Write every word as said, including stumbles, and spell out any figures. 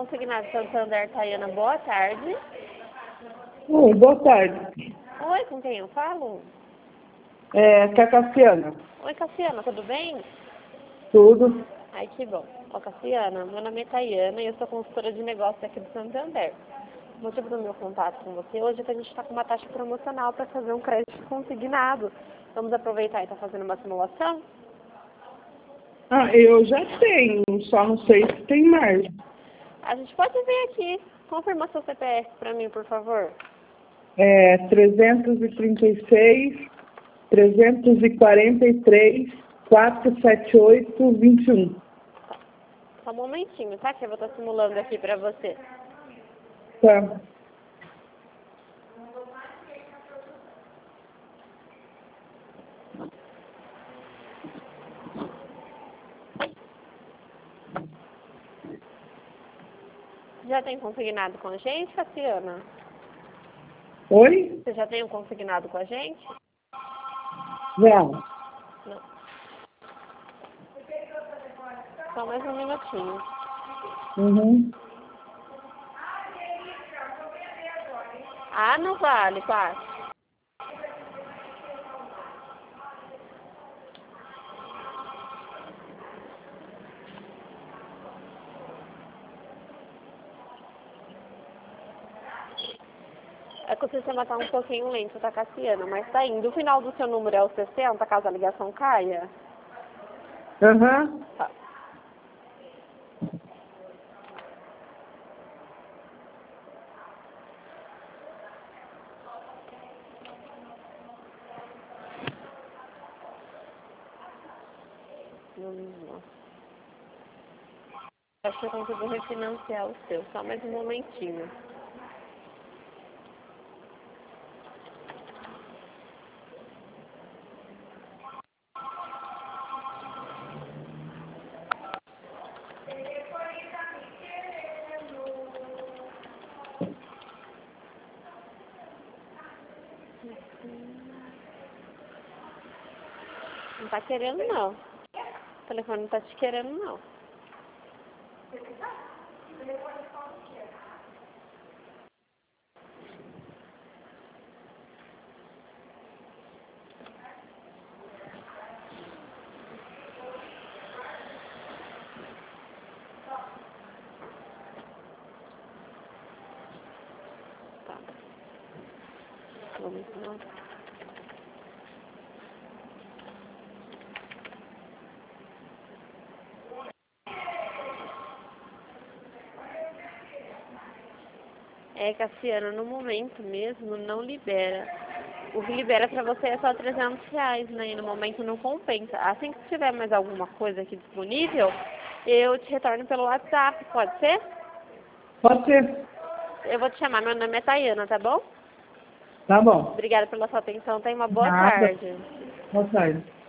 Consignado Santander, Tayana, boa tarde. Oi, boa tarde. Oi, com quem eu falo? É, com a Cassiana. Oi, Cassiana, tudo bem? Tudo. Ai, que bom. Ó, Cassiana, meu nome é Tayana e eu sou consultora de negócio aqui do Santander. O motivo do meu contato com você hoje é que a gente está com uma taxa promocional para fazer um crédito consignado. Vamos aproveitar e estar fazendo uma simulação? Ah, eu já tenho, só não sei se tem mais. A gente pode ver aqui. Confirma seu C P F para mim, por favor. É trezentos e trinta e seis, trezentos e quarenta e três, quatrocentos e setenta e oito, vinte e um. Só um momentinho, tá? Que eu vou estar simulando aqui para você. Tá. Já tem consignado com a gente, Cassiana? Oi? Você já tem um consignado com a gente? Não. Não. Só mais um minutinho. Uhum. Ah, não vale, quase. É que o sistema tá um pouquinho lento, tá, Cassiana? Mas tá indo. O final do seu número é o sessenta, caso a ligação caia? Aham. Tá. Hum, Acho que eu consigo refinanciar o seu. Só mais um momentinho. Não tá querendo, não. O telefone não tá te querendo, não. Tá. Vamos lá. É, Cassiano, no momento mesmo não libera. O que libera pra você é só trezentos reais, né? E no momento não compensa. Assim que tiver mais alguma coisa aqui disponível, eu te retorno pelo WhatsApp, pode ser? Pode ser. Eu vou te chamar, meu nome é Tayana, tá bom? Tá bom. Obrigada pela sua atenção, tenha uma boa Nada. tarde. Boa tarde.